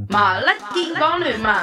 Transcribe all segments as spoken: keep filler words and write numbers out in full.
麻甩健江聯盟。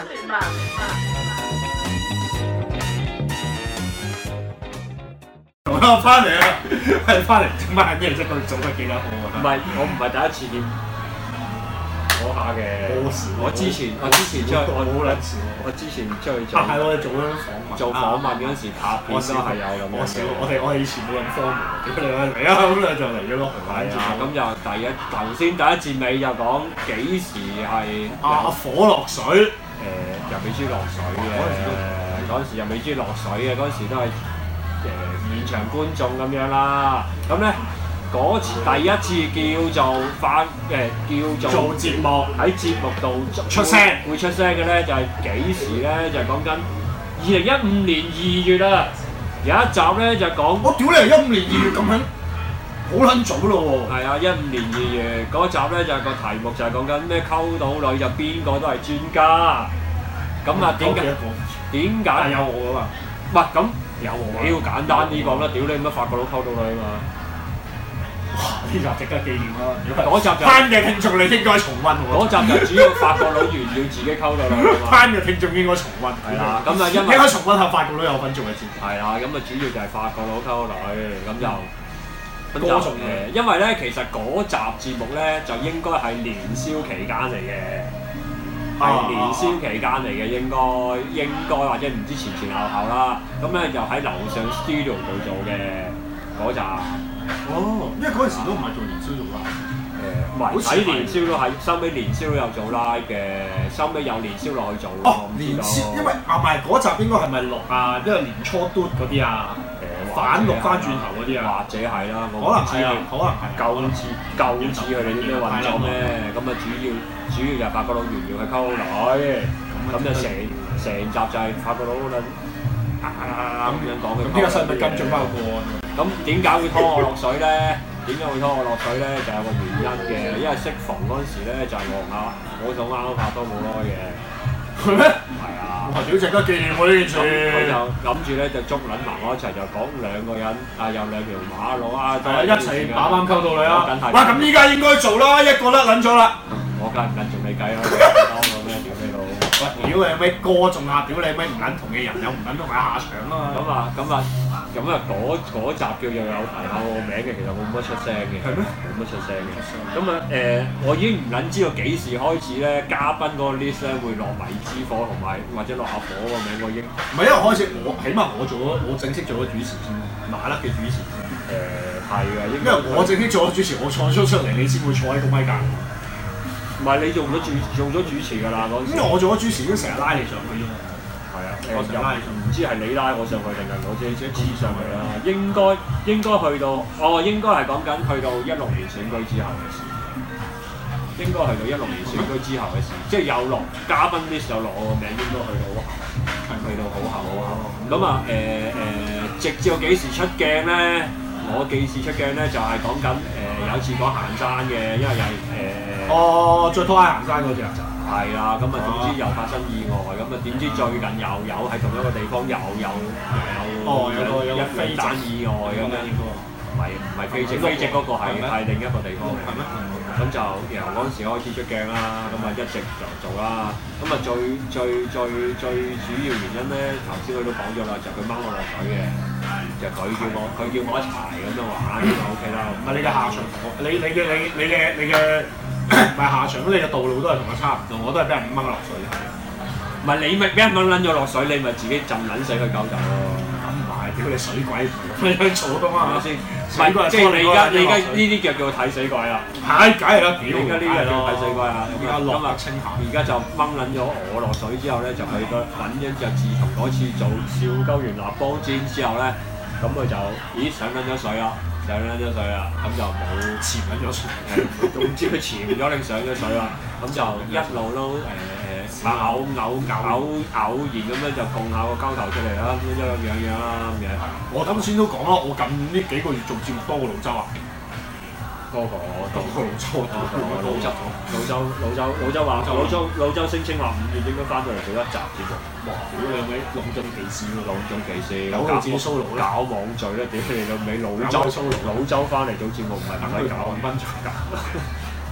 我翻嚟啦，係翻嚟做乜嘢啫？佢做得幾多好啊？ 唔係，我唔係第一次見嗰下嘅。 好少。 我之前我之前出去我好撚少。 我之前出去做啊，係我哋做嗰種訪問。 做訪問嗰陣時拍片都係有咁樣。 我少，我哋我哋以前冇咁科門，屌你啦嚟啊！咁你就嚟咗咯。 係啊，咁就第一頭先第一節尾就講幾時係啊火落水。 誒又美豬落水嘅，嗰陣時又美豬落水嘅，嗰陣時都係。誒現場觀眾咁樣啦，咁咧嗰次第一次叫做發誒叫做做節目喺節目度出聲會出聲嘅咧，就係幾時咧？就係講緊二零一五年二月啊，有一集咧就講我屌你係一五年二月咁樣，好撚早咯喎！ 係啊，一五年二月嗰集咧就係個題目就係講緊咩溝到女就邊個都係專家，咁啊點解點解有我噶嘛？ 喂咁。 有我啊！ 屌簡單啲講啦，屌你乜法國佬溝到女啊嘛！ 哇！呢集值得紀念啦！ 嗰集就班嘅聽眾你應該重溫喎。 嗰集就主要法國佬炫耀自己溝到女啊嘛！ 班嘅聽眾應該重溫。 係啦，咁啊因為應該重溫下法國佬有份做嘅節目。 係啦，咁啊主要就係法國佬溝女，咁就咁就誒，因為咧其實嗰集節目咧就應該係年宵期間嚟嘅。係年宵期間嚟嘅，應該應該或者唔知前前後後啦。咁咧就喺樓上 studio 度做嘅嗰集。 哦，因為嗰陣時都唔係做年宵做啦。 誒唔係喺年宵都係，收尾年宵都有做 live 嘅，收尾有年宵落去做。 哦，年宵，因為啊唔係嗰集應該係咪錄啊？因為年初嘟嗰啲啊，誒反錄翻轉頭嗰啲啊， 或者係啦，我可能係啊，可能係夠似夠似佢哋啲咩運作咩？咁啊主要。主要就係法國佬炫耀係溝女，咁就成成集就係法國佬撚咁樣講嘅。 咁呢個使唔使跟進翻個個案？ 咁點解會拖我落水咧？點解會拖我落水咧？就有個原因嘅，因為適逢嗰陣時咧就係我下我想啱啱拍拖冇耐嘅。 係咩？ 係啊！ 哇！屌值得紀念喎呢件事。 佢就諗住咧就捉撚埋我一齊，就講兩個人啊，有兩條馬路啊， 一齊把啱溝到女啊！ 哇！ 咁依家應該做啦，一個甩撚咗啦。 我梗係唔撚仲你計啦，當我咩屌你老！ 喂，屌你咩歌仲下，屌你咩唔撚同嘅人有唔撚同嘅下場啊嘛！ 咁啊咁啊咁啊嗰嗰集叫做有提下我個名嘅，其實冇乜出聲嘅。 係咩？ 冇乜出聲嘅。咁啊誒，我已經唔撚知道幾時開始咧，嘉賓嗰個 list 咧會落米之火同埋或者落阿火個名，我已經唔係因為開始我起碼我做咗我正式做咗主持先，麻甩嘅主持先。 誒係嘅，因為我正式做咗主持，我創出出嚟，你先會坐喺個咪隔。 唔係你做咗主做咗主持㗎啦嗰陣時。 因為我做咗主持已經成日拉你上去啫嘛。 係啊， 我成日拉你上去， 唔知係你拉我上去定係我自己自己上去啦。應該應該去到哦，應該係講緊去到一六年選舉之後嘅事。應該去到一六年選舉之後嘅事，即係有落嘉賓 list 有落我個名，應該去到好後，係去到好後好後。咁啊誒誒，直至我幾時出鏡咧？我幾時出鏡咧？就係講緊誒有次講行山嘅，因為又係誒。 哦，再拖下行山嗰隻啊！ 係啦，咁啊總之又發生意外，咁啊點知最近又有喺同一個地方又有又有一飛單意外咁樣，唔係唔係飛直飛直嗰個係係另一個地方嚟。係咩？咁就由嗰陣時開始出鏡啦，咁啊一直就做啦，咁啊最最最最主要原因咧，頭先佢都講咗啦，就佢掹我落水嘅。就佢叫我，佢叫我一齊咁樣玩就 O K 啦。 唔係你嘅下場，你你嘅你你嘅你嘅唔係下場，咁你嘅道路都係同我差唔多，我都係俾人掹落水。 唔係你咪俾人掹撚咗落水，你咪自己浸撚死佢狗就咯。 咁唔係，屌你水鬼咁樣做㗎嘛？係咪先？ 唔係即係你而家你而家呢啲叫叫睇死鬼啦。 係，梗係啦，屌！ 而家呢啲叫睇死鬼啊！ 而家落得清下， 而家就掹撚咗我落水之後咧，就去到揾咗就自從嗰次做笑鳩完立邦氈之後咧。咁佢就咦上緊咗水啦，上緊咗水啦，咁就冇潛緊咗水， 唔知佢潛咗定上咗水啦，咁就一路都誒誒偶偶偶偶然咁樣就供下個膠頭出嚟啦，咁樣樣樣啦咁樣。 我啱先都講啦，我近呢幾個月做節目多過老周啊， 多過多過老周，多過老周，老周老周老周話老周老周聲稱話五月應該翻到嚟做一集節目。 哇！屌你咪隆重其事喎， 隆重其事， 有佢自己 solo 啦， 搞網聚咧，屌你老味老周老周翻嚟做節目唔係唔係搞分咗搞，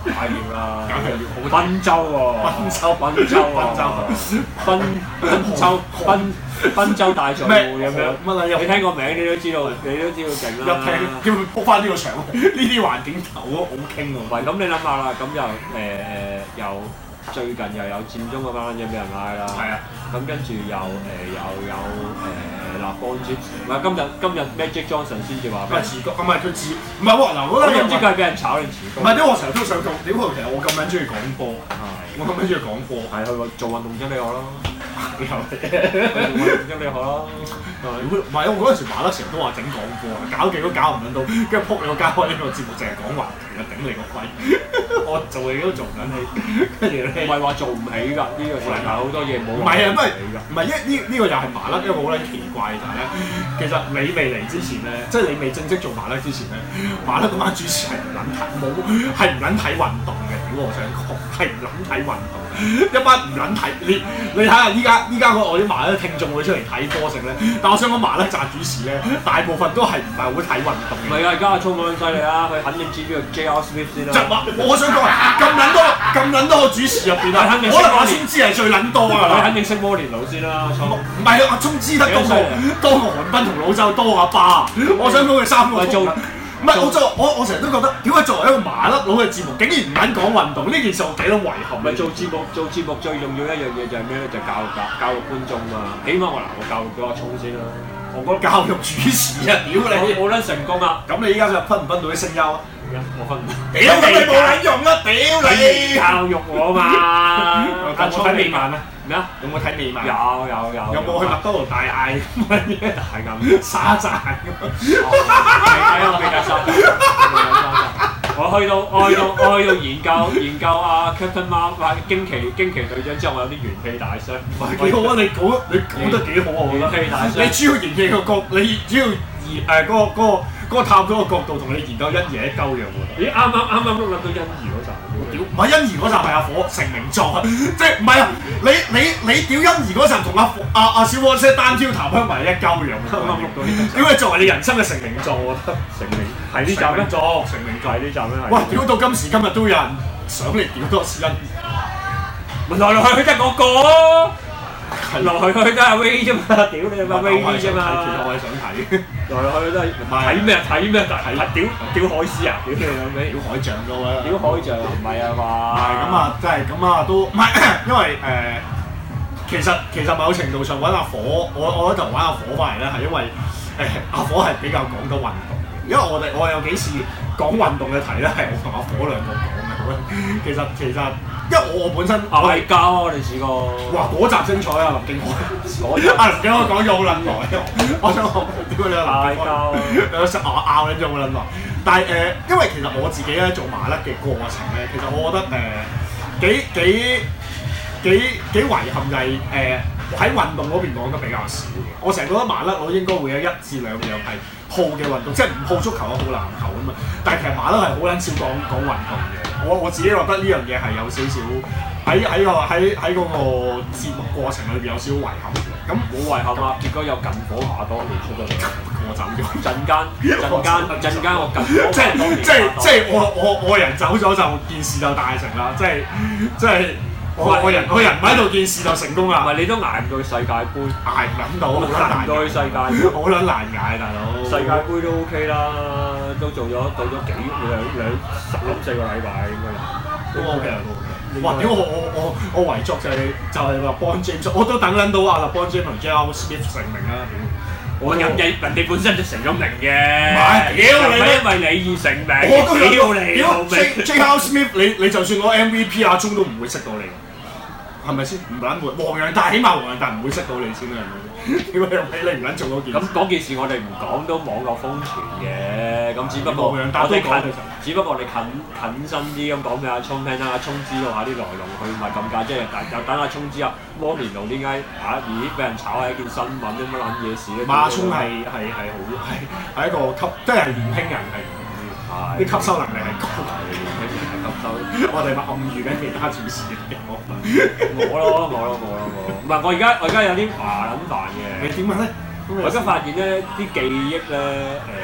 太要啦， 梗係要好賓州喎， 賓州賓州賓州賓賓州賓賓州大聚會咁樣， 乜撚你聽個名你都知道，你都知道勁啦。 一聽叫佢 book 翻呢個場，呢啲環境頭都好傾喎。 唔係咁你諗下啦，咁又誒誒又最近又有佔中嗰班嘢俾人拉啦， 係啊， 咁跟住又誒又有誒立邦接，唔係今日今日 Magic Johnson 先至話唔係辭工，唔係佢辭，唔係喎嗱，我覺得我唔知佢係俾人炒定辭工。 唔係，啲我成日都想講，屌佢其實我咁撚中意講波，我咁撚中意講波， 係去做運動經理學咯， 你又去做運動經理學咯。 唔係我嗰陣時馬德成日都話整廣播，搞極都搞唔撚到，跟住撲你個街開呢個節目淨係講環球啊，頂你個肺！我做嘢都做緊起，跟住你唔係話做唔起㗎，呢個世界好多嘢冇。 唔係啊，唔係唔係一呢呢個又係麻甩一個好撚奇怪嘅就係咧，其實你未嚟之前咧，即係你未正式做麻甩之前咧，麻甩嗰班主持係唔撚睇冇係唔撚睇運動嘅，屌我想講係唔撚睇運動，一班唔撚睇你你睇下依家依家我啲麻甩聽眾會出嚟睇波成咧，但我想講麻甩紮主持咧，大部分都係唔係好睇運動嘅。 唔係啊，而家阿聰咁犀利啦，佢肯定知邊個 J R Smith 先啦。 就話我想講咁撚多咁撚多個主持入邊啊，可能阿聰知係最撚多㗎啦。 佢肯定識摩連奴先啦，聰。 唔係阿聰知得多過多過韓斌同老周多阿爸。我想講佢三個做。唔係我就我我成日都覺得，點解作為一個麻甩佬嘅節目，竟然唔撚講運動呢件事，我幾多遺憾。 唔係做節目做節目最重要一樣嘢就係咩咧？就係教育教教育觀眾啊！起碼我嗱我教育咗阿聰先啦。 我覺得教育主持啊，屌你！ 冇得成功啊！ 咁你依家就分唔分到啲聲優啊？ 我分唔到。 屌你冇撚用啊！屌你！ 教育我嘛！ 有冇睇美漫啊？ 咩啊？ 有冇睇美漫？ 有有有。 有冇去麥當勞大嗌乜嘢？ 大嗌沙贊。 未睇啊！未睇沙贊。我去到我去到我去到研究研究啊 Captain Marvel 驚奇驚奇隊長之後，我有啲元氣大傷。 幾好啊！你講你講得幾好啊！我覺得。 元氣大傷。 你主要研究個角，你主要研誒嗰個嗰個嗰個探討個角度，同你研究欣宜一鳩樣喎。 咦？啱啱啱啱碌諗到欣宜嗰集。 屌，唔係欣宜嗰集係阿火成名作啊！即係唔係啊？你你你屌欣宜嗰集同阿阿阿小火車單挑譚香維一鳩樣。啱啱碌到呢集。屌你作為你人生嘅成名作，我覺得成名係呢集咩？ 作成名作係呢集咩？ 哇！屌到今時今日都有人想嚟屌多次欣宜。 來來去去都係嗰個咯。來來去去都係 Ray 啫嘛，屌你媽 Ray 啫嘛。 其實我係想睇。 來來去去都係睇咩睇咩睇屌屌海獅啊！屌你老味！ 屌海象都啊！ 屌海象唔係啊嘛？ 係咁啊，真係咁啊都唔係，因為誒、呃，其實其實某程度上揾阿火，我我嗰頭揾阿火翻嚟咧，係因為誒、呃、阿火係比較講到運動嘅，因為我哋我有幾次講運動嘅題咧，係我同阿火兩個講嘅。其實其實，因為我我本身嗌交啊！我哋試過。哇！ 嗰集精彩啊！林敬海，嗰集阿林敬海講咗好撚耐，我想講屌你啊！ 嗌交， 有時我拗撚咗好撚耐。但係誒、呃，因為其實我自己咧做麻甩嘅過程咧，其實我覺得誒、呃、幾幾幾幾遺憾就係誒喺運動嗰邊講得比較少嘅。我成日覺得麻甩佬應該會有一至兩樣係好嘅運動，即係唔好足球啊，好籃球啊嘛。但係其實麻甩係好撚少講講運動嘅。我我自己覺得呢樣嘢係有少少喺喺個喺喺嗰個節目過程裏邊有少少遺憾嘅。咁冇遺憾啊！結果有近火下當年出咗嚟， 我走咗。 陣間陣間陣間我近火即係即係即係我我我人走咗就件事就大成啦！即係即係我我人我人唔喺度，件事就成功啦。 唔係你都捱唔到去世界盃， 捱唔撚到，好撚難。 捱唔到去世界盃， 好撚難捱，大佬。 世界盃都 OK 啦，都做咗到咗幾兩兩三四個禮拜應該有。 都 OK 啊，都 OK。哇！屌我我我我遺作就係就係話幫 James，我都等撚到啊！幫 James 同 J R Smith 成名啦，屌！ 我人哋人哋本身就成咗名嘅， 唔係屌你， 因為你而成名。 我都屌你，屌 J R Smith， 你你就算攞 M V P 阿鐘都唔會識到你，係咪先？唔撚會。黃洋達起碼黃洋達唔會識到你先啦，係咪？屌你你唔撚做嗰件事。 咁嗰件事我哋唔講都網絡瘋傳嘅，咁只不過我哋近，只不過我哋近近身啲咁講俾阿聰聽啦，阿聰知道下啲來龍去脈咁解，即係又等阿聰知啊，摩連奴點解啊咦俾人炒係一件新聞，啲乜撚嘢事咧？ 馬聰係係係好係係一個吸，即係年輕人係啲吸收能力係高， 年輕人係吸收。 我哋咪暗喻緊其他主持嘅我。 我咯，我咯，我咯，我。唔係，我而家我而家有啲麻撚煩嘅。 你點樣咧？ 我而家發現咧啲記憶咧誒，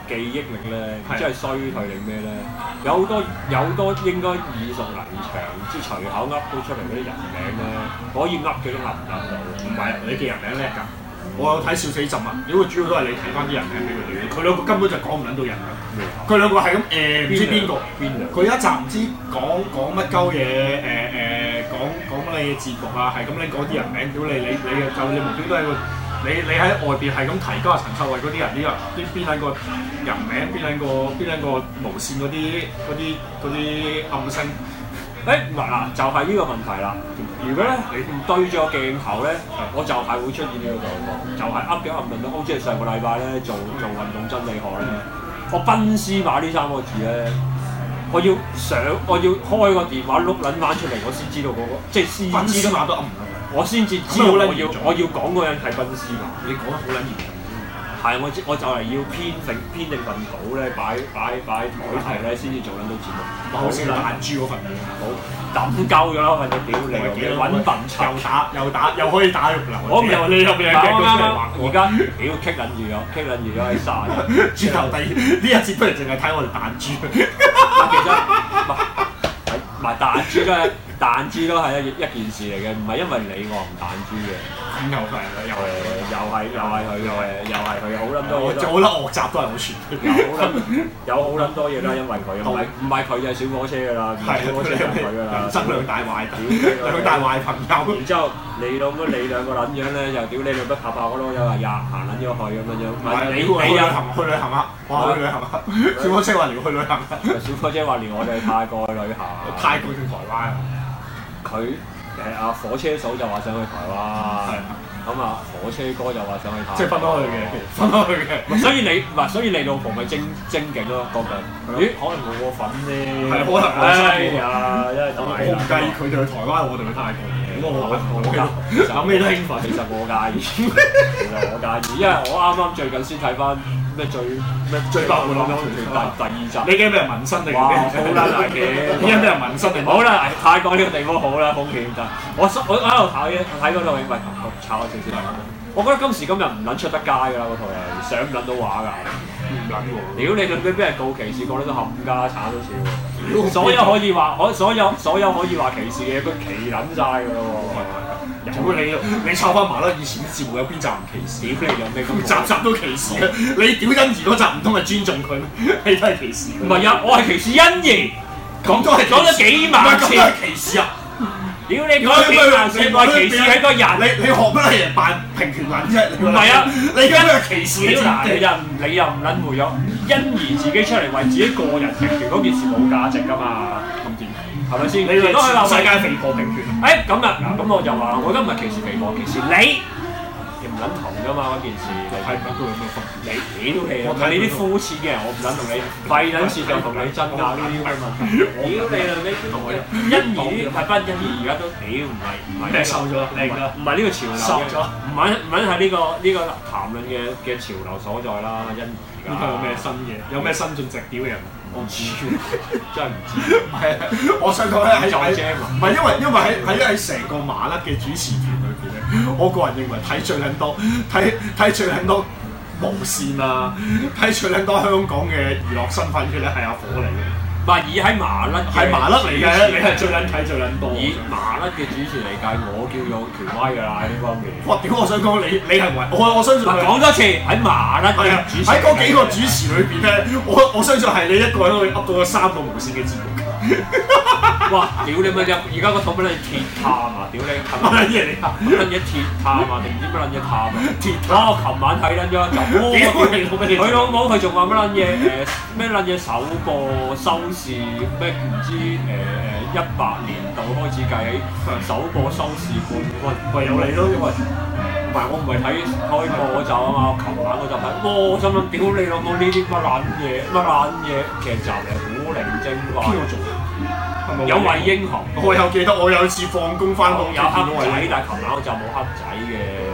記憶力咧，即係衰退定咩咧？有好多有好多應該耳熟能詳，即係隨口噏到出嚟嗰啲人名咧，可以噏嘅都噏唔噏到。 唔係你記人名叻㗎。我有睇笑死朕啊！屌佢主要都係你睇翻啲人名俾佢哋，佢兩個根本就講唔撚到人㗎。佢兩個係咁誒，唔知邊個邊兩？佢一集唔知講講乜鳩嘢誒誒，講講乜嘢節目啊，係咁你講啲人名，屌你你你就你無端都係個你你喺外邊係咁提交阿陳秀慧嗰啲人，呢個啲邊撚個人名，邊撚個邊撚個無線嗰啲嗰啲嗰啲暗星。 誒嗱，就係呢個問題啦。如果咧你唔對住個鏡頭咧，我就係會出現呢個狀況，就係噏嘅噏唔到。好似係上個禮拜咧做做運動真理學咧，我賓斯馬呢三個字咧，我要上我要開個電話碌撚翻出嚟，我先知道嗰個即係先賓斯馬都噏唔到， 我先至知道我要我要講嗰人係賓斯馬。 你講得好撚嚴重。 係，我我就係要編定編定份稿咧，擺擺擺台題咧，先至做撚到節目。 好似彈珠嗰份嘢， 好抌鳩咗啦，份嘢屌你，揾笨柒， 又打又打又可以打肉流。 我唔係你入邊嘅啱啱而家屌棘撚住咗，棘撚住咗喺沙。 轉頭第呢一節不如淨係睇我哋彈珠。 其實唔係彈珠都係彈珠都係一一件事嚟嘅，唔係因為你我唔彈珠嘅。 咁又係啦，又係又係又係佢嘅，又係佢好撚多嘢。 做好多惡習都係好傳。 有好撚有好撚多嘢啦，因為佢唔係唔係佢就係小火車㗎啦，小火車就係佢㗎啦。 人生兩大壞兩大壞朋友。 然之後你老母你兩個撚樣咧，又屌你老母拍拍嗰度又話呀行撚咗去咁樣樣。 你你又行去旅行啊？我去旅行啊！小火車話撩去旅行。 小火車話撩我哋去泰國去旅行。 泰國定台灣啊？ 佢。誒阿火車嫂就話想去台灣，咁啊火車哥就話想去泰國， 即係分開去嘅，分開去嘅。 所以你唔係，所以你老婆咪精精警咯，覺得咦可能冇我份咧， 係可能我辛苦啊，因為我唔介意佢哋去台灣，我哋去泰國。咁我我我諗你都興奮， 其實我介意，其實我介意，因為我啱啱最近先睇翻。咩最咩最爆滿咁樣第第二集？ 你驚俾人紋身定？ 哇！好啦，大嘅， 依家俾人紋身定？ 好啦，泰國呢個地方好啦，風險得。我我喺度睇睇嗰套戲，喂，炒咗少少。我覺得今時今日唔撚出得街㗎啦，嗰套嘢上唔撚到畫㗎。唔撚喎！屌你佢俾俾人告歧視，講得都冚家產都少。所有可以話，可所有所有可以話歧視嘅嘢，佢歧撚晒㗎啦喎。 屌你！你抄翻麻甩以前啲節目有邊集唔歧視？ 屌你有咩咁？ 集集都歧視嘅。你屌欣宜嗰集唔通係尊重佢咩？你都係歧視。 唔係啊，我係歧視欣宜。講咗係講咗幾萬次。 咁都係歧視啊！ 屌你講咗幾萬次，我係歧視係個人。 你你學乜嘢人扮平權撚啫？ 唔係啊！ 你而家咩歧視？ 屌嗱，你又你又唔撚回咗欣宜自己出嚟為自己個人平權嗰件事冇價值㗎嘛？咁點？係咪先？你哋都係話世界肥婆平權。 誒咁啊嗱，咁我就話我今日歧視肥婆，歧視你，你唔撚同㗎嘛嗰件事。 係唔撚都有咩分別？ 你屌你啊！你啲膚淺嘅人，我唔撚同你費撚事就同你爭拗呢啲咁嘅問題。屌你啊！你欣宜係不欣宜而家都屌唔係唔係瘦咗，靚咗， 唔係呢個潮流。 瘦咗， 唔係唔係係呢個呢個談論嘅嘅潮流所在啦。欣宜而家。 呢個有咩新嘅？有咩新進直屌嘅人？ 我唔知，真係唔知。 係啊，我想講咧喺喺唔係因為因為喺喺喺成個麻甩嘅主持團裏邊咧，我個人認為睇最撚多睇睇最撚多無線啊，睇最撚多香港嘅娛樂身份嘅咧係阿火嚟嘅。 唔係以喺麻甩係麻甩嚟嘅，你係最撚睇最撚多。 以麻甩嘅主持嚟計，我叫有權威㗎啦呢方面。 哇！屌，我想講你你係為我我相信。 講多次喺麻甩嘅主持。 喺嗰幾個主持裏邊咧，我我相信係你一個人可以噏到咗三個無線嘅節目。 哇！屌你乜嘢？而家個套乜撚嘢鐵探啊！屌你，乜撚嘢嚟㗎？乜撚嘢鐵探啊？定唔知乜撚嘢探啊？鐵探！我琴晚睇撚咗一集，佢老母佢仲話乜撚嘢誒咩撚嘢首播收視咩唔知誒誒一百年度開始計起首播收視冠軍，喂有你咯，因為唔係我唔係睇開播嗰集啊嘛，我琴晚嗰集睇，哇！我心諗屌你老母呢啲乜撚嘢乜撚嘢劇集嚟，古靈精怪。邊個做？有魏英雄， 我有記得我有次放工翻工有黑仔，但係琴晚我就冇黑仔嘅。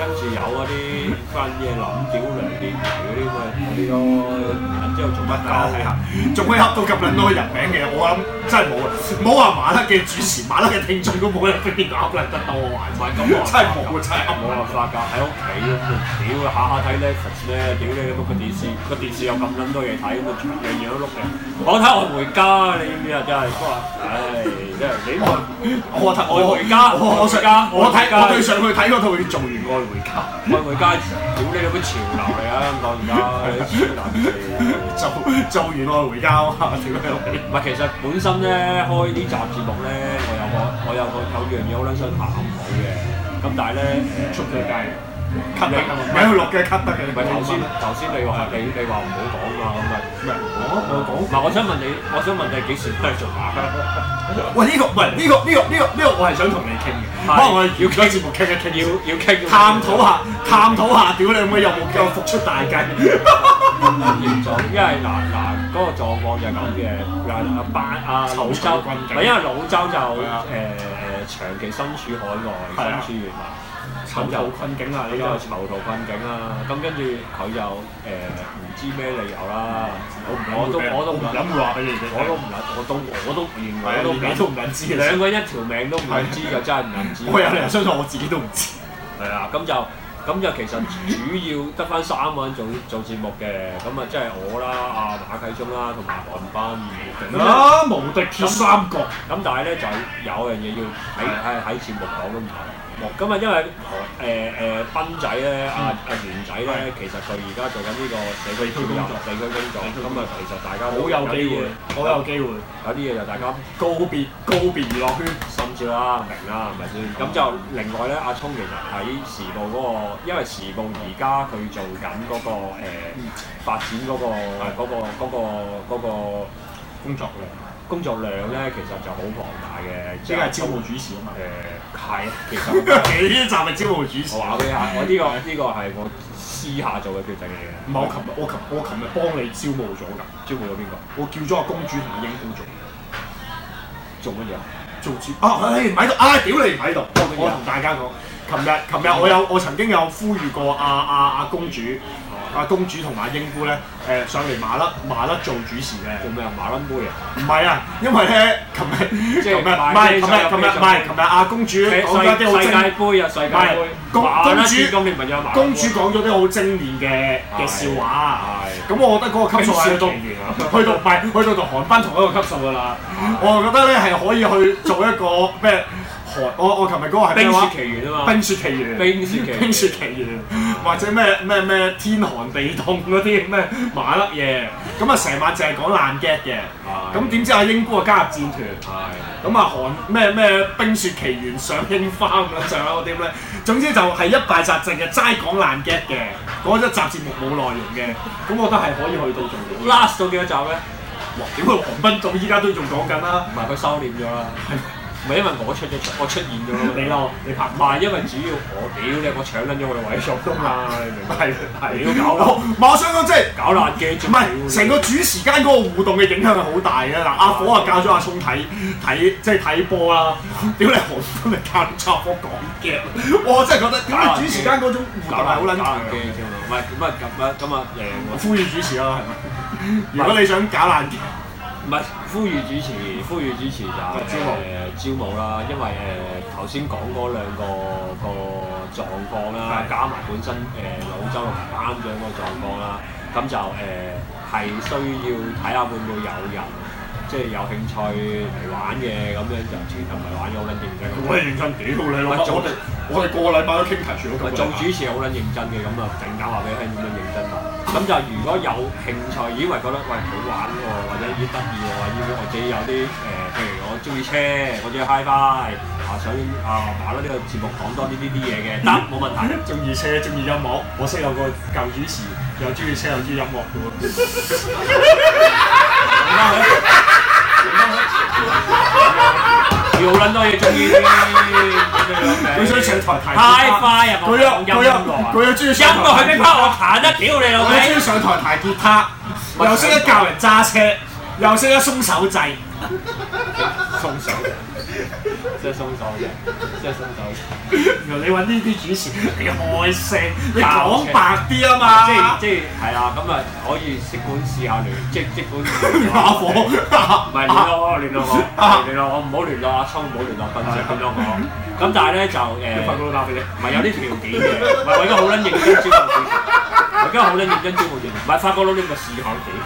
跟住有嗰啲翻嘢諗屌梁連圍嗰啲咁嗰啲咯，然之後做乜交睇下， 仲可以噏到咁撚多人名嘅，我諗真係冇啊！唔好話馬勒嘅主持，馬勒嘅聽眾都冇人邊個噏撚得多啊！ 唔係咁我真係冇啊！真係噏冇辦法㗎，喺屋企咁屌下下睇 Netflix 咧，屌你碌個電視，個電視有咁撚多嘢睇，咁啊樣樣都碌嘅。我睇愛回家，你知唔知啊？真係都話，唉，真係你我睇愛回家， 我上家，我睇我對上去睇嗰套要做完愛回家， 愛回家，屌你有咩潮流嚟啊？香港而家超難嘅， 做做完愛回家啊嘛，屌你老味！ 唔係其實本身咧開呢集節目咧，我有個我有個有樣嘢好撚想探討嘅，咁但係咧誒出咗街。cut 得㗎嘛，唔係佢錄嘅 cut 得嘅。 唔係頭先頭先你話你你話唔好講嘛，咁咪唔係我我講。 唔係我想問你，我想問你幾時翻嚟做馬？ 喂呢個唔係呢個呢個呢個呢個我係想同你傾嘅，可能我哋要開節目傾一傾， 要要傾， 探討下探討下，屌你有冇有冇夠復出大計？ 嚴重，因為嗱嗱嗰個狀況就係咁嘅，嗱阿班阿老周，唔係因為老周就誒誒長期身處海外，身處越南。 囚徒困境啦， 呢個囚徒困境啦，咁跟住佢就誒唔知咩理由啦，我我都我都唔諗會話俾你哋， 我都唔諗，我都我都認為我都你都唔撚知， 兩個一條命都唔撚知就真係唔撚知。 我有理由相信我自己都唔知。 係啊，咁就咁就其實主要得翻三個人做做節目嘅，咁啊即係我啦、阿馬啟聰啦同埋韓斌。 啊！無敵鐵三角。 咁但係咧就有樣嘢要喺喺喺節目講都唔同。咁啊，因為誒誒斌仔咧，阿阿元仔咧，其實佢而家做緊呢個社區工作，社區工作，咁啊，其實大家好有機會，好有機會， 有啲嘢就大家告別告別娛樂圈， 心照啦，明啦，係咪先？咁就另外咧，阿聰其實喺時報嗰個，因為時報而家佢做緊嗰個誒發展嗰個嗰個嗰個嗰個工作量。工作量咧其實就好龐大嘅， 即係招募主持啊嘛。 誒係，其實呢一集係招募主持。 我話俾你下，我呢個呢個係我私下做嘅決定嚟嘅。 唔係我琴日，我琴我琴日幫你招募咗㗎。 招募咗邊個？ 我叫咗阿公主同阿英姑做。 做乜嘢？ 做主啊！誒唔喺度啊！屌你唔喺度！我同大家講，琴日琴日我有我曾經有呼籲過阿阿阿公主。阿公主同阿英姑咧，誒上嚟馬勒馬勒做主持嘅。 做咩啊？馬勒妹啊？ 唔係啊，因為咧，琴日琴日唔係琴日琴日唔係琴日阿公主講咗啲好精， 世界盃啊世界盃， 公公主今年咪有馬公主講咗啲好精煉嘅嘅笑話。咁我覺得嗰個級數係到去到唔係去到同韓斌同一個級數㗎啦。我覺得咧係可以去做一個咩？我我琴日嗰個係冰雪奇緣啊嘛， 冰雪奇緣， 冰雪奇冰雪奇緣，或者咩咩咩天寒地凍嗰啲咩馬勒嘢，咁啊成晚淨係講爛 gag 嘅，咁點知阿英姑啊加入戰團，咁啊韓咩咩冰雪奇緣上櫻花咁樣上嗰啲咧，總之就係一敗紮淨嘅齋講爛 gag 嘅，嗰一集節目冇內容嘅，咁我覺得係可以去到做到。 last 到幾多集咧？ 哇！點解韓斌到依家都仲講緊啦？ 唔係佢收斂咗啦。唔係因為我出咗我出現咗咯， 你咯，你拍唔係因為主要我屌你，我搶撚咗我哋位做㗎嘛，你明唔明？ 係係， 屌搞我我想講即係搞爛機， 唔係成個主持間嗰個互動嘅影響係好大嘅。嗱，阿火啊教咗阿聰睇睇即係睇波啦，屌你韓斌咪教插科講嘅，我真係覺得屌你主持間嗰種互動係好撚強。 唔係咁啊咁啊咁啊誒，我呼籲主持啦，係咪？如果你想搞爛嘅。 唔係呼籲主持，呼籲主持就誒招募啦，因為誒頭先講嗰兩個個狀況啦，加埋本身誒老周同埋班長個狀況啦，咁就誒係需要睇下會唔會有人即係有興趣嚟玩嘅，咁樣就其實唔係玩咗好撚認真。 好撚認真，屌你老！我哋我哋個個禮拜都傾題，全部咁。 做主持好撚認真嘅，咁啊陣間話俾你聽點樣認真法。咁就如果有興趣，以為覺得喂好玩喎，或者咦得意喎，或者我自己有啲誒、呃，譬如我中意車，我中意 Hi-Fi，啊想啊馬勒呢個節目講多啲呢啲嘢嘅，得冇問題。中意車，中意音樂，我識有個舊主持，又中意車又中意音樂嘅喎。要好撚多嘢中意添，佢想上台彈 Hi-Fi 啊！佢有佢有佢有中意音樂係邊 part 我彈得屌你老味！佢中意上台彈吉他，又識得教人揸車，又識得鬆手掣，鬆手掣。 即係鬆手嘅，即係鬆手。 原來你揾呢啲主持，你開聲，你講白啲啊嘛！ 即係即係係啦，咁啊可以即管試下聯，即即管聯下火， 唔係聯絡我，聯絡我，聯絡我，唔好聯絡阿聰，唔好聯絡斌姐，聯絡我。咁但係咧就誒， 發哥打俾你， 唔係有啲條件嘅，唔係我而家好撚認真招募主持，我而家好撚認真招募主持，唔係發哥佬呢個試下幾分。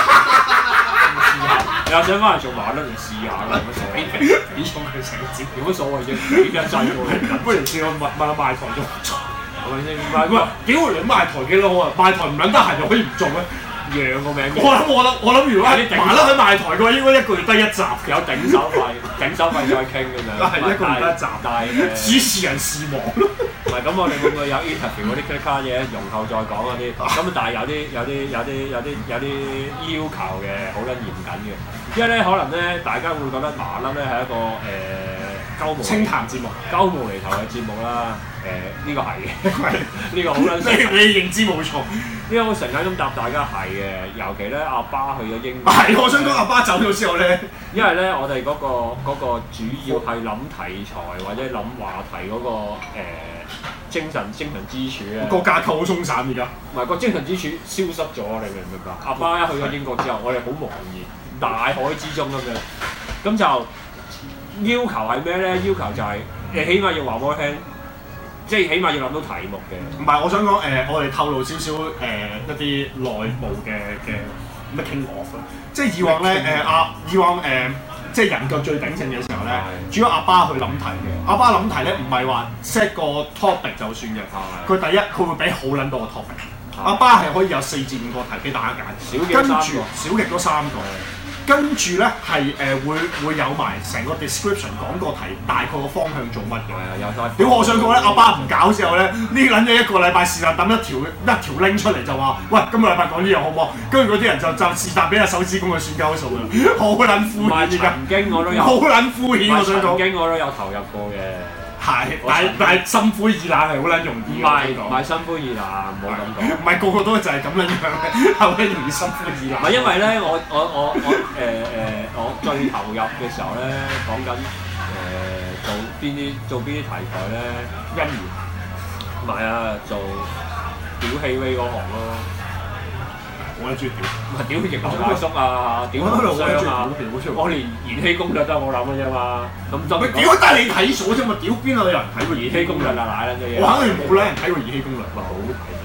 你又想翻嚟做麻甩，嚟試下啦，有乜所謂？ 俾重佢成節， 有乜所謂啫？幾斤制喎？ 不如試我問問下賣台做， 係咪先？唔係，屌你賣台幾多好啊？賣台唔撚得閒又可以唔做咩？ 養個名。 我諗我諗我諗，如果係麻甩喺賣台嘅話，應該一個月得一集， 有頂手費，頂手費再傾咁樣。 係一個月得一集，但係主持人事忙。 唔係咁，我哋會唔會有 interview 嗰啲 click 卡嘢，容後再講嗰啲？咁但係有啲有啲有啲有啲有啲要求嘅，好撚嚴謹嘅。因為咧，可能咧，大家會覺得麻甩咧係一個誒鳩無清談節目、 鳩無厘頭嘅節目啦。誒呢個係嘅，呢個好撚你你認知冇錯。 呢個好誠懇咁答大家係嘅，尤其咧阿巴去咗英國。 係，我想講阿巴走咗之後咧， 因為咧我哋嗰個嗰個主要係諗題材或者諗話題嗰個誒精神精神支柱咧。 個架構好鬆散而家。 唔係個精神支柱消失咗，你明唔明白？阿巴一去咗英國之後，我哋好茫然大海之中咁樣，咁就要求係咩咧？要求就係誒，起碼要話俾我聽。即係起碼要諗到題目嘅。 唔係，我想講誒、呃，我哋透露少少誒一啲內部嘅嘅 making of 即係以往咧誒阿以往誒、呃、即係人腳最鼎盛嘅時候咧，主要阿巴去諗題嘅。阿巴諗題咧唔係話 set 個 topic 就算嘅，佢第一佢會俾好撚多個 topic。阿巴係可以有四至五個題俾大家揀，跟住少極都三個。跟住咧係誒會會有埋成個 description 講個題大概個方向做乜嘅。係啊，有晒。屌我想講咧，阿巴唔搞之後咧，呢撚嘢一個禮拜是但抌一條一條 link 出嚟就話，喂，今個禮拜講呢樣好唔好？跟住嗰啲人就就是但俾阿手指公去算鳩數㗎，好撚敷衍而家。 曾經我都有。 好撚敷衍，我想講。 曾經我都有投入過嘅。 係，但係但係心灰意冷係好撚容易嘅。唔係唔係心灰意冷，冇咁講。 唔係個個都就係咁樣樣嘅，後尾容易心灰意冷。 唔係因為咧，我我我我誒誒，我最投入嘅時候咧，講緊誒做邊啲做邊啲題材咧，欣宜。唔係啊，做屌戲威嗰行咯。 我係中意屌， 唔係屌翼大叔啊，屌無雙啊，我連延禧攻略都係我諗嘅啫嘛。咁就咪屌得你睇咗啫嘛？屌邊度有人睇過延禧攻略啊？奶撚嘅嘢。 我肯定冇撚人睇過延禧攻略，咪好睇啦！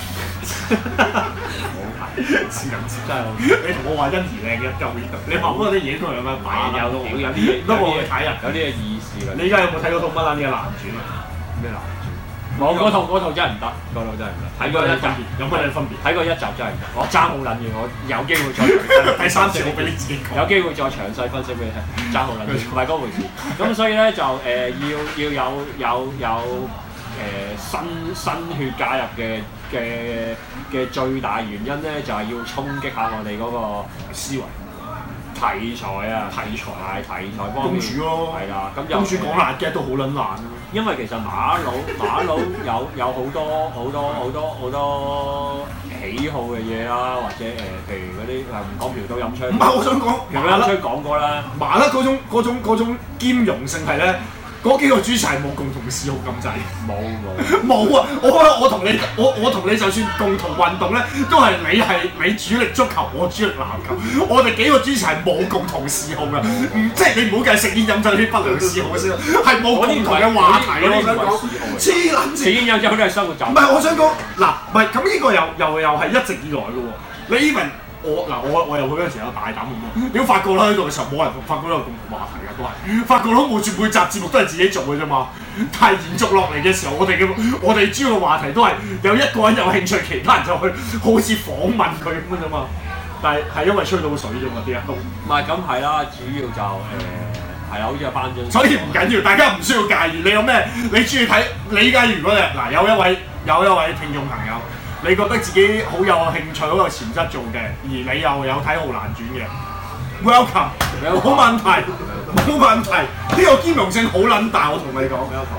好睇，黐緊線真係。你同我話欣宜靚嘅夠嘢，你話嗰啲嘢都係有乜擺？ 有有啲嘢都冇去睇啊！ 有啲嘢意思啦。 你而家有冇睇過套乜撚嘅男傳啊？ 咩男傳？我嗰套嗰套真係唔得，嗰套真係唔得。睇過一集， 有乜嘢分別？ 睇過一集真係唔得，我爭好撚嘢，我有機會再第三集我俾你自己講， 有機會再詳細分析俾你聽，爭好撚嘢，唔係嗰回事。咁所以咧就誒、呃、要要有有有誒、呃、新新血加入嘅嘅嘅最大原因咧，就係、是、要衝擊下我哋嗰個思維。題材啊，題材係題材方面，公主咯，係啦，咁公主講爛 get 都好撚爛。因為其實馬佬馬佬有有好多好多好多好多喜好嘅嘢啦，或者誒、呃，譬如嗰啲誒唔講嫖賭飲吹。唔係，我想講嫖賭飲吹講過啦。麻甩嗰種嗰種嗰種兼容性係咧。嗰幾個主持係冇共同嗜好咁滯，冇冇冇啊！我覺得我同你，我我同你就算共同運動咧，都係你係你主力足球，我主力籃球。我哋幾個主持係冇共同嗜好嘅，唔即係你唔好計食煙飲酒啲不良嗜好先，係冇共同嘅話題咯。我想講黐撚線，食煙飲酒都係生活習慣。唔係，我想講嗱，唔係咁呢個又又又係一直以來嘅喎。你 even 我嗱我我又去嗰陣時有大膽咁喎，屌發覺啦喺度嘅時候冇人同發覺有共同話題㗎都係，發覺佬冇住每集節目都係自己做嘅啫嘛。但係延續落嚟嘅時候，我哋嘅我哋主要嘅話題都係有一個人有興趣，其他人就去好似訪問佢咁嘅啫嘛。但係係因為吹到水啫嘛啲人都。唔係咁係啦，主要就誒係啦，好似有頒獎。所以唔緊要，大家唔需要介意。你有咩你中意睇？你而家如果你嗱有一位有一位聽眾朋友。你覺得自己好有興趣、好有潛質做嘅，而你又有睇《浩南傳》嘅 ，welcome， 冇問題，冇問題，呢個兼容性好撚大，我同你講。welcome welcome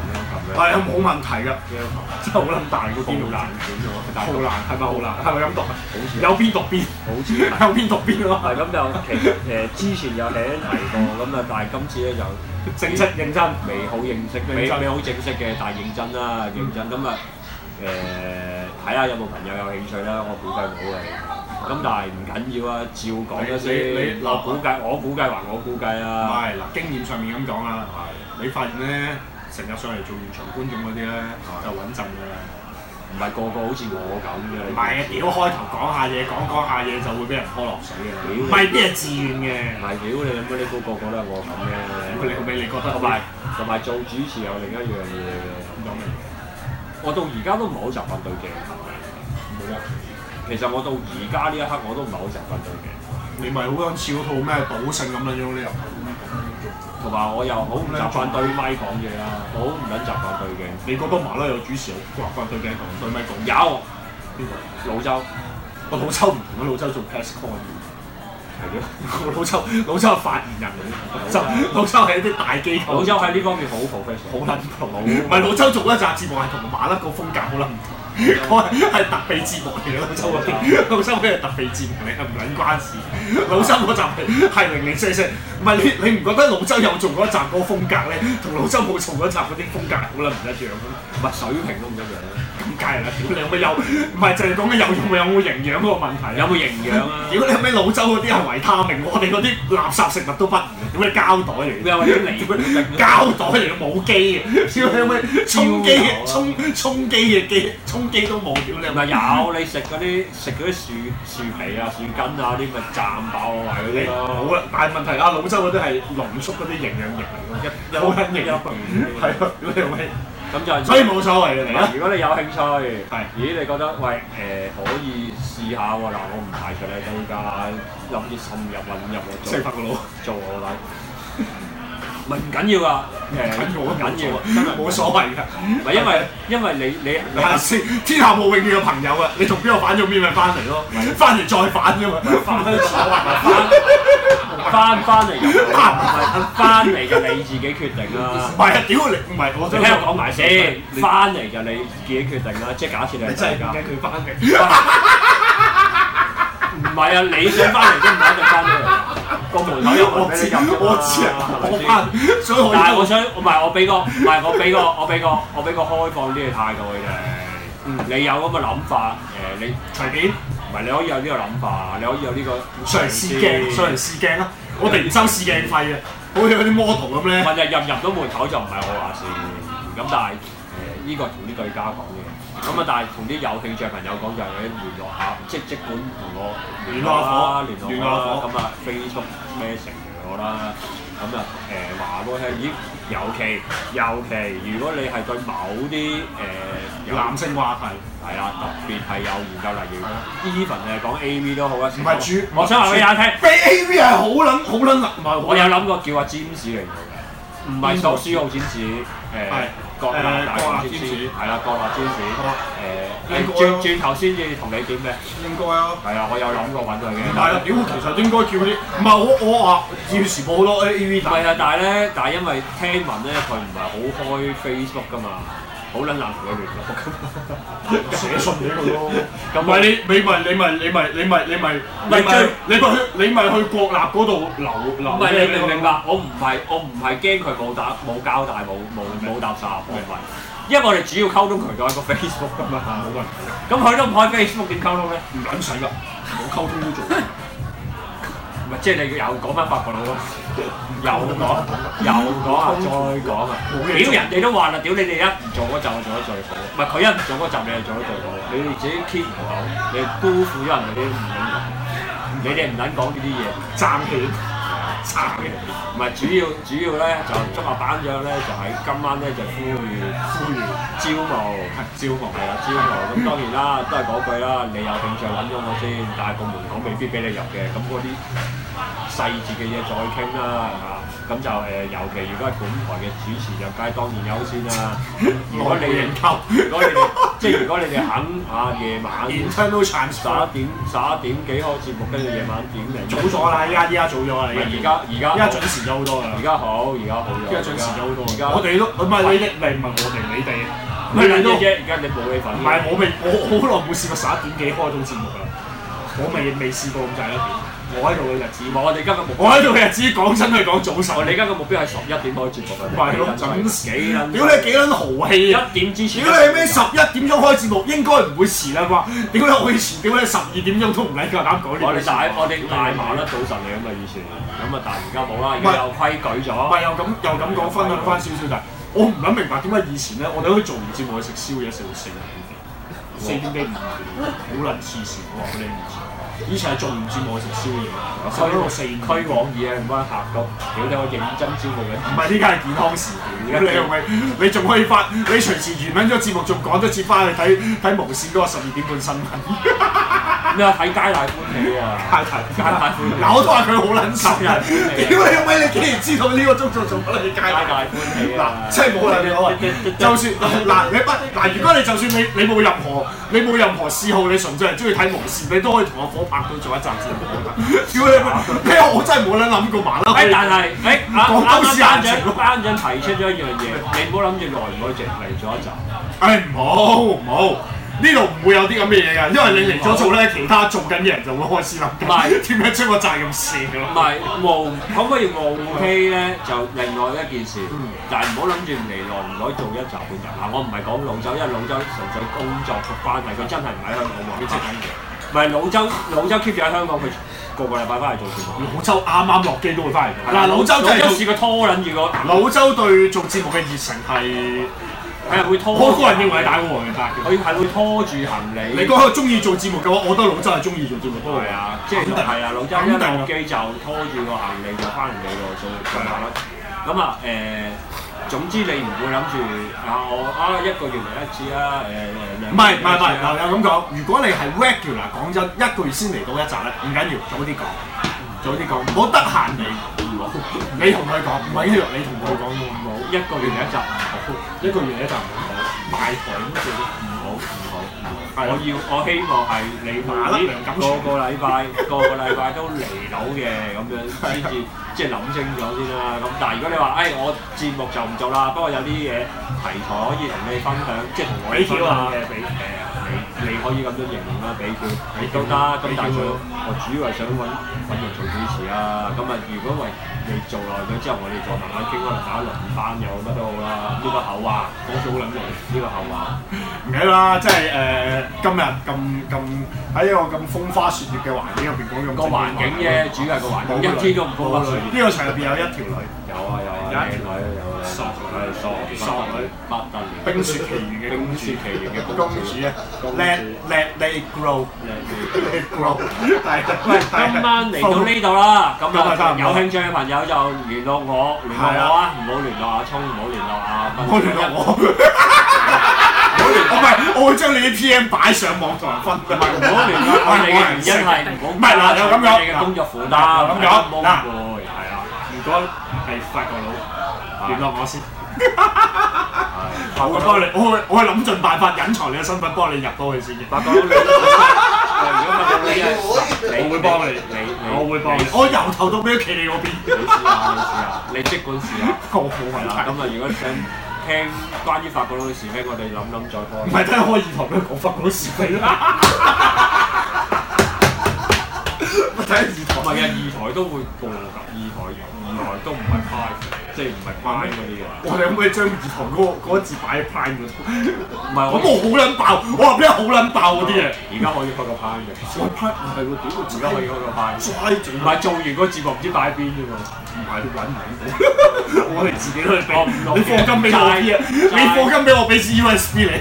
咩？ 係啊，冇問題㗎，真係好撚大個邊度難卷喎， 好難係咪好難？係咪咁讀啊？ 好似有邊讀邊， 好似有邊讀邊咯。 係咁就其實誒之前有輕輕提過咁啊，但係今次咧就正式認真， 未好認識，未未好正式嘅，但係認真啦，認真咁啊誒睇下有冇朋友有興趣啦，我估計冇嘅。咁但係唔緊要啊，照講咗先。你我估計，我估計還我估計啊。 唔係嗱，經驗上面咁講啦，你發現咧，成日上嚟做現場觀眾嗰啲咧就穩陣㗎啦。 唔係個個好似我咁嘅。 唔係啊，屌開頭講下嘢，講講下嘢就會俾人拖落水嘅。唔係啲係自願嘅。 唔係屌你諗乜？你估個個都係我咁嘅。 你後尾你覺得？ 同埋同埋做主持有另一樣嘢嘅。 咁講咩？ 我到而家都唔係好習慣對鏡頭。 冇啊。 其實我到而家呢一刻我都唔係好習慣對鏡。 你咪好想似嗰套咩賭聖咁樣樣呢？又同埋我又好唔習慣對咪講嘢啦，我好唔撚習慣對鏡。 你覺得麻甩有主持有習慣對鏡同對咪講？ 有邊個？老周。 我老周唔同啊，老周做 press con 嘅。 係嘅。 老周老周係發言人嚟嘅，就老周係一啲大機構。 老周喺呢方面好 professional， 好撚唔同。唔係老周做一集節目係同麻甩個風格好撚唔同。我係係特備節目嚟嘅，老周嗰啲，老周嗰啲係特備節目嚟，係唔撚關事。老周嗰集係係零零舍舍，唔係你你唔覺得老周有做嗰一集嗰個風格咧，同老周冇做嗰集嗰啲風格好撚唔一樣嘅？ 唔係水平都唔一樣啦。 咁梗係啦，屌你有冇有？唔係就係講緊有用有冇營養嗰個問題。 有冇營養啊？ 屌你有咩老周嗰啲係維他命，我哋嗰啲垃圾食物都不如。屌你膠袋嚟嘅， 咩話啲嚟？ 膠袋嚟嘅冇機嘅，屌你有咩充機嘅充充機嘅機充機都冇，屌你！ 唔係有你食嗰啲食嗰啲樹樹皮啊、樹根啊啲咪賺爆我懷嗰啲咯。 好啦，但係問題啊，老周嗰啲係濃縮嗰啲營養液嚟嘅，一好撚營養。係啊，屌你有咩？ 咁就所以冇所謂嘅嚟啊！ 如果你有興趣， 係， 咦你覺得喂誒可以試下喎嗱，我唔排除你對家諗住深入混入我做四百個佬做我啦。唔係唔緊要㗎，誒唔緊要，真係冇所謂㗎。 唔係因為因為你你你係先，天下冇永遠嘅朋友啊！你同邊個反咗邊咪翻嚟咯，翻嚟再反㗎嘛，翻所謂翻翻嚟就唔係翻嚟就你自己決定啦。 唔係啊，屌你唔係我。 你聽我講埋先，翻嚟就你自己決定啦。即係假設你係真係唔驚佢翻嚟。 唔係啊，你想翻嚟都唔一定翻到嚟。個門口有門俾你入㗎嘛， 我知啊，我翻，所以我但係我想，唔係我俾個，唔係我俾個，我俾個，我俾個開放啲嘅態度佢哋。嗯，你有咁嘅諗法，誒你隨便， 唔係你可以有呢個諗法，你可以有呢個上嚟試鏡，上嚟試鏡啦。我哋唔收試鏡費嘅，好似嗰啲 model 咁咧。 問日入唔入到門口就唔係我話事，咁但係誒呢個係同啲對家講嘅。咁啊，但係同啲有興趣嘅朋友講就係你聯絡下，即係即管同我聯絡啦，聯絡啦，咁啊 Facebook message 我啦，咁啊誒話俾我聽，咦尤其尤其如果你係對某啲誒男性話題係啦，特別係有研究，例如 even 係講 A V 都好啊， 唔係主， 我想話俾大家聽， 非 A V 係好撚好撚難，唔係我有諗過叫阿詹士嚟做嘅，唔係讀書號詹士誒。國立大學專士，係啦，國立專士，誒轉轉頭先至同你點咩？ 應該啊。係啊，我有諗過揾佢嘅。 係啊，屌，其實應該叫啲，唔係我我話要時報好多 A V。唔係啊，但係咧，但係因為聽聞咧，佢唔係好開 Facebook 㗎嘛，好撚難同佢聯絡㗎嘛。 寫信俾佢咯。咁咪你你咪你咪你咪你咪你咪你咪你咪去你咪去國立嗰度留留。 唔係你明唔明白？我唔係我唔係驚佢冇打冇交代冇冇冇搭訕，我唔係，因為我哋主要溝通渠道係個 Facebook 㗎嘛。冇問題。咁佢都唔開 Facebook 點溝通咧？ 唔撚使㗎，冇溝通都做。 唔係即係你又講翻法國佬咯，又講又講啊，再講啊！屌人哋都話啦，屌你哋一唔做嗰集，我做得最好。唔係佢一唔做嗰集，你就做得最好。你哋自己 keep 唔到，你辜負咗人哋啲唔撚講，你哋唔撚講呢啲嘢， 爭氣，爭氣。 唔係主要主要咧就綜合頒獎咧，就喺今晚咧就呼籲呼籲招募，招募係啦招募。咁當然啦，都係嗰句啦，你有興趣揾咗我先，但係個門口未必俾你入嘅，咁嗰啲細節嘅嘢再傾啦嚇。 咁就誒，尤其如果係本台嘅主持就梗係當然優先啦。如果你哋如果你哋即係如果你哋肯啊夜晚 internal 十一點十一點幾開節目，跟住夜晚點零早咗啦，依家依家早咗啦， 而家而家依家準時咗好多啦， 而家好而家好咗， 依家準時咗好多。 而家我哋都唔係你哋，你唔係我哋，你哋。 唔係你都啫，而家你冇你份。 唔係我未，我好耐冇試過十一點幾開到節目啦。我未未試過咁滯一點。我喺度嘅日子， 我哋今日目， 我喺度嘅日子講真係講早晨。 你而家嘅目標係十一點開節目嘅。 係咯，準時。 幾撚？ 屌你幾撚豪氣啊！ 一點之前。 屌你咩？十一點鐘開節目應該唔會遲啦啩？屌你我以前屌你十二點鐘都唔撚夠膽講呢啲。 我哋大我哋大麻甩早晨嚟㗎嘛以前，咁啊但係而家冇啦，而家有規矩咗。 唔係又咁又咁講，分享翻少少就係，我唔諗明白點解以前咧，我哋可以做完節目去食宵夜食到四點幾，四點幾五點，好撚黐線喎！我哋以前。以前係做完節目去食宵夜，食到四點。 驅往二啊，唔關客局，屌你我認真招募嘅。 唔係呢家係健康時段，你係咪？你仲可以發，你隨時完緊咗節目，仲趕得切翻去睇睇無線嗰個十二點半新聞。 咩啊？睇皆大歡喜啊！ 皆大皆大歡喜。 嗱我都話佢好撚神人，屌你老味！你竟然知道呢個鐘數做乜你皆大歡喜啊！ 嗱，真係冇撚講啊！就算嗱你不嗱，如果你就算你你冇任何你冇任何嗜好，你純粹係中意睇無線，你都可以同我夥拍到做一集節目。屌你咩？我真係冇撚諗過麻甩。 誒，但係誒，啱啱班長班長提出咗一樣嘢，你唔好諗住耐唔耐直嚟做一集。 誒唔好唔好，呢度唔會有啲咁嘅嘢㗎，因為你嚟咗做咧，其他做緊嘅人就會開始諗緊。唔係點樣將個責任卸咯？ 唔係無可唔可以無期咧？就另外一件事，但係唔好諗住嚟耐唔耐做一集半集。嗱，我唔係講老周，因為老周純粹工作嘅關係，佢真係唔喺香港喎。你知緊嘅。唔係老周，老周 keep 住喺香港，佢個個禮拜翻嚟做節目。 老周啱啱落機都會翻嚟做。嗱，老周真係試過拖撚住個。 老周對做節目嘅熱誠係係會拖。 我個人認為打過黃嘅打嘅。 佢係會拖住行李。 你講佢中意做節目嘅話，我覺得老周係中意做節目多。 係啊，即係係啊，老周一落機就拖住個行李就翻嚟你度做做下啦。咁啊誒。總之你唔會諗住啊我啊一個月嚟一次啊誒誒唔係唔係唔係嗱又咁講，如果你係 regular 講真，一個月先嚟到一集咧，唔緊要，早啲講，早啲講，唔好得閒嚟，你同佢講，唔係呢度你同佢講都唔好， 一個月嚟一集唔好， 一個月嚟一集唔好，賣台咁做唔好唔好。 我要我希望係你每個個禮拜個個禮拜都嚟到嘅咁樣先至。即係諗清楚先啦，咁但係如果你話，誒、哎、我節目就唔做啦，不過有啲嘢題材可以同你分享，即係同我分享嘅，俾誒你你可以咁樣形容啦，俾佢你都得，咁但係我主要係想揾揾人做主持啦，咁啊如果為你做耐咗之後，我哋再慢慢傾，可能打輪班又乜都好啦，呢、這個後話講咗好撚耐，呢、這個後話唔緊要啦，即係誒、呃、今日咁咁喺一個咁風花雪月嘅環境入邊講咁個環境啫，主要係個環境，一啲都唔風花雪月。 呢個場入邊有一條女， 有啊有啊，靚女有啊，傻女傻傻女不得了， 冰雪奇緣嘅冰雪奇緣嘅公主啊 ，Let Let Let Grow，Let Grow，係喂，今晚嚟到呢度啦，咁啊有興趣嘅朋友就聯絡我，聯絡我啊，唔好聯絡阿聰，唔好聯絡阿斌， 唔好聯絡我，唔係，我會將你啲 P M 擺上網同人分，唔係唔好聯絡我哋嘅原因係唔好，唔係嗱又咁樣， 你嘅工作負擔咁樣嗱。 如果係法國佬，聯絡我先。我會幫你，我會我會諗盡辦法隱藏你嘅身份，幫你入到去先。法國佬，你如果法國佬你，我會幫你，你我會幫你。我由頭到尾都企你嗰邊。 你試下，你試下，你即管試下。 我冇問題。 咁啊，如果想聽關於法國佬嘅是非，我哋諗諗再開。 唔係聽開二台咩講法國佬是非啦。我睇二台。唔係啊，二台都會播㗎，二台。二台都唔係 prime， 即係唔係 prime 嗰啲嘅。我哋可唔可以將二台嗰個嗰一字擺喺 prime 嗰度？唔係，我冇好撚爆，我話俾你好撚爆嗰啲嘢。而家可以開個 prime 嘅。我 prime 唔係喎，屌！而家可以開個 prime。齋整。唔係做完個節目唔知擺喺邊啫嘛。唔係，揾唔到。我哋自己去俾。你課金俾我啲啊！你課金俾我，俾支 U S B 你。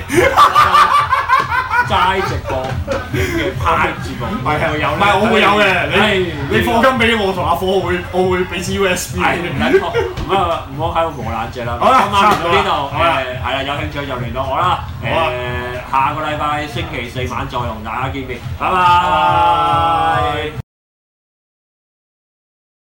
齋直播嘅派節目， 唔係有，唔係我會有嘅。你你課金俾我同阿火，我會我會俾支 U S B 你。唔撚錯， 唔好唔好喺度磨爛隻啦。 好啦， 今晚嚟到呢度，誒係啦，有興趣就聯絡我啦。誒，下個禮拜星期四晚再同大家見面，拜拜。